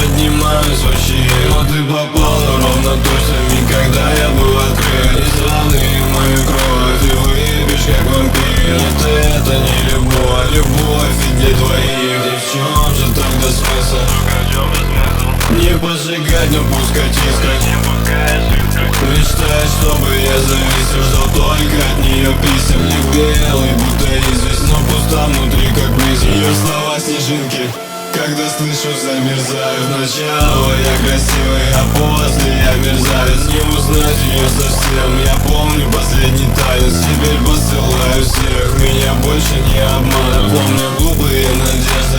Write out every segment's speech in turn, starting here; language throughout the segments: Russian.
поднимаюсь вообще, но ты попала ровно точно. Когда я был открыт, из раны мою кровь ты выпьешь как вампир. Это не любовь, любовь и для двоих. И в чем же тогда смысл? Не поджигать, но пускать искрать. Мечтать, чтобы я зависел, ждал только от нее писем. Не белый, будто известь, но пуста внутри, как призм. Ее слова снежинки, когда слышу, замерзаю. Сначала я красивый, а после я мерзавец. Не узнать ее совсем, я помню последний танец. Теперь посылаю всех, меня больше не обманут. Помню глупые надежды.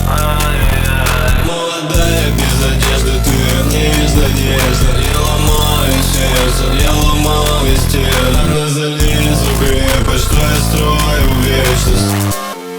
Молодая без одежды, ты нежно, нежно. Я ломаю сердце, я ломал весь тело. На залезу крепость, что я строю в вечность.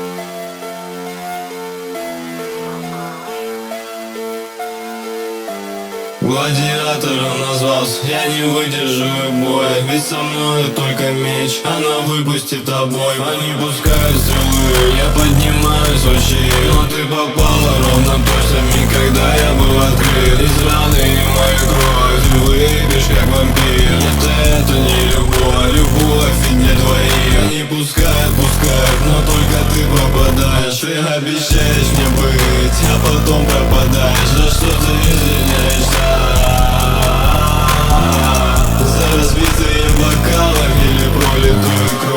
Гладиатором назвался, я не выдержу боя. Ведь со мной только меч, она выпустит обой. Они пускают стрелы, я поднимаюсь вообще, но ты попала ровно точно. Когда я был открыт, из раны мою кровь ты выпьешь как вампир. Это не любовь, любовь и для двоих. Они пускают, но только ты попадаешь. Ты обещаешь мне быть, а потом пропадаешь. За что ты извиняешься? За разбитые бокалы или пролитую кровь?